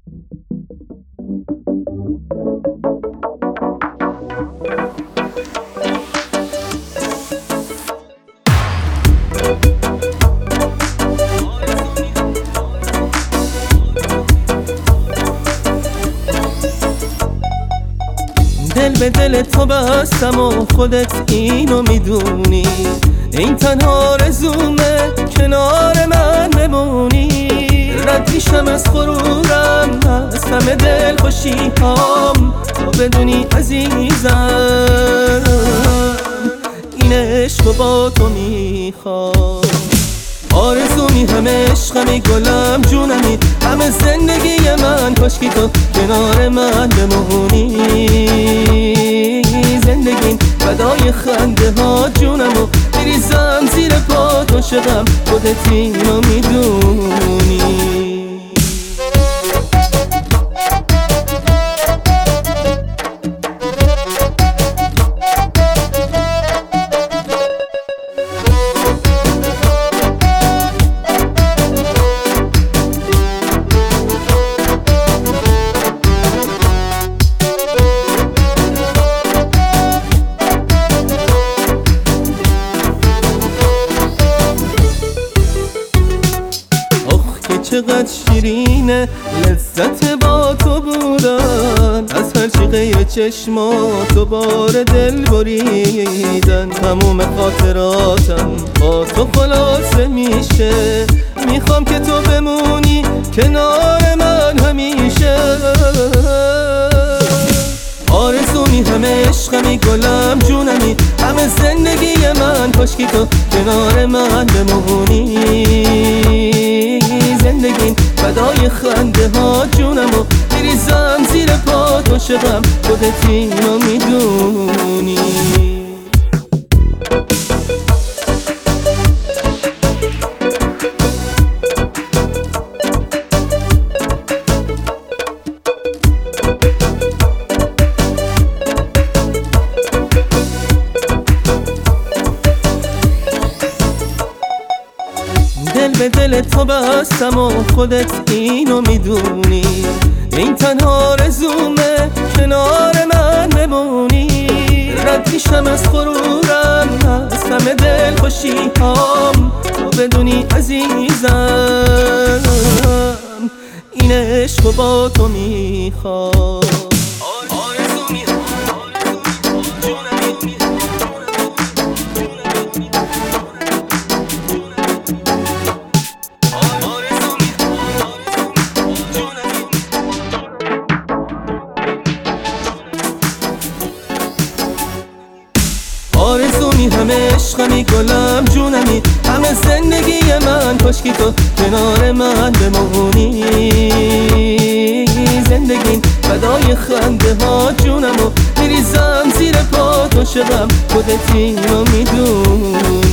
دل به دل تو بستم و خودت اینو میدونی، این تنها آرزومه کنار من بمونی. رد میشم از غرورم، از همه دل خوشی هام، تا بدونی عزیزم این عشق با تو میخوام. آرزومی همه عشقمی، گلم جونمی، همه زندگی من، کاشکی تو کنار من بمونی. زندگیم فدای خنده ها جونمو میریزم زیر پا تو، شدم خودت اینو میدونی. چقدر شیرینه لذت با تو بودن، از هر چی غیر چشماتو بار دل بریدن. تموم خاطراتم با تو خلاصه میشه، میخوام که تو بمونی کنار من همیشه. آرزومی همه عشقمی، گلم جونمی، همه زندگی من، کاشکی تو کنار من بمونی. زندگیم فدای خنده ها جونمو میریزم زیر پا تو، شدم خودت اینو میدونی. دل به دل تو بستم و خودت اینو میدونی، این تنها آرزومه کنار من بمونی. رد میشم از غرورم، از همه دل خوشی هام، تا بدونی عزیزم این عشق با تو میخوام. آرزومی همه عشقمی، گلم جونمی، همه زندگی من، کاشکی تو کنار من بمونی. زندگیم فدای خنده ها جونمو میریزم زیر پا تو، شدم خودت اینو میدونی.